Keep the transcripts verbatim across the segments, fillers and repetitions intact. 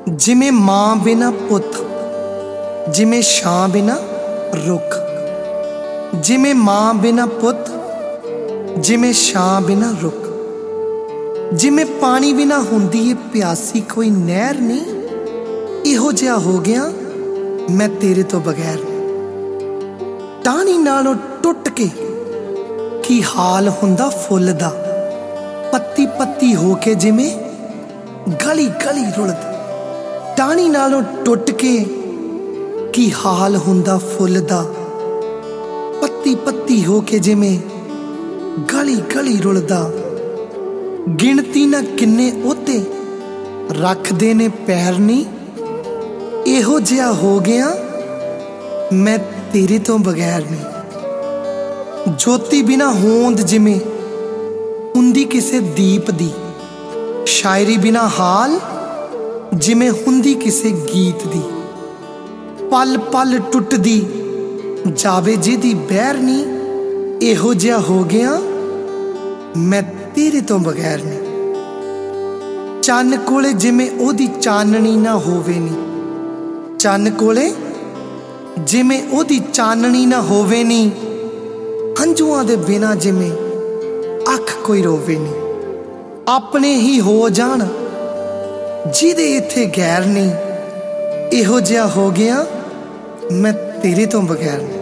जिमें मां बिना पुत, जिमें छां बिना रुख, जिमें मां बिना पुत, जिमें छां बिना रुख, जिमें पानी बिना हुंदी है प्यासी कोई नहर नहीं, इहो जिहा हो गया मैं तेरे तो बगैर। टाणी नालों टुट के की हाल हुंदा फुल दा, पत्ती पत्ती होके जिमें गली गली रुलदी। टाणी नालों टुट के की हाल हुंदा फुल दा, पत्ती पत्ती होके जिमें गली गली रुलदा। गिणती ना किन्ने ओते रखदे ने पैर नी, इहो जिहा हो गया मैं तेरे तो बगैर नहीं। ज्योति बिना होंद जिमें हुंदी किसे दीप दी, शायरी बिना हाल जिमें हुंदी किसे गीत दी। पल पल टुटदी जावे जिहदी बैर नी, इहो जिहा हो गया मैं तेरे तो बगैर नहीं। चन्न कोले जिमें ओदी चाननी ना होवे नी, चन्न कोले जिमें ओदी चाननी ना होवे नी, हंझुआं दे बिना जिमें अख कोई रोवे नी। अपने ही हो जान जिहदे इत्थे गैर नहीं, इहो जिहा हो गया मैं तेरे तो बगैर नहीं।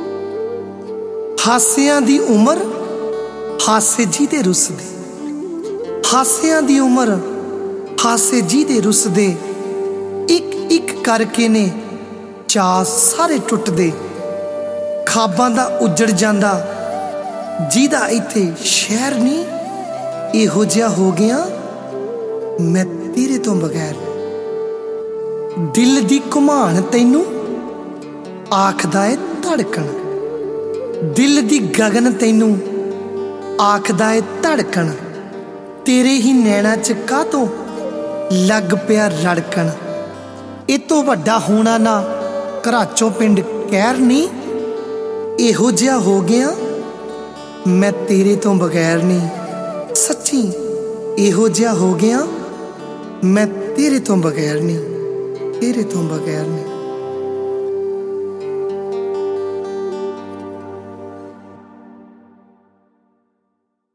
हासियां दी उमर हासे जिहदे रुसदे, हासियां दी उमर हासे जिहदे रुसदे, इक इक करके ने चा सारे टुटदे। खाबां दा उजड़ जांदा जिहदा इत्थे शहर नहीं, इहो जिहा हो गया मैं तेरे तो बगैर। दिल दी घुमान तैनू आखदा है धड़कन, दिल दी गगन तैनू आखदा है धड़कन, तेरे ही नैना च कातों लग पिया रड़कन। ए तो वड्डा होना ना घराचों पिंड कहर नहीं, इहो जिहा हो गया मैं तेरे तो बगैर नहीं। सच्ची इहो जिहा हो गया मैं तेरे तो बगैर नहीं, तेरे तो बगैर नहीं।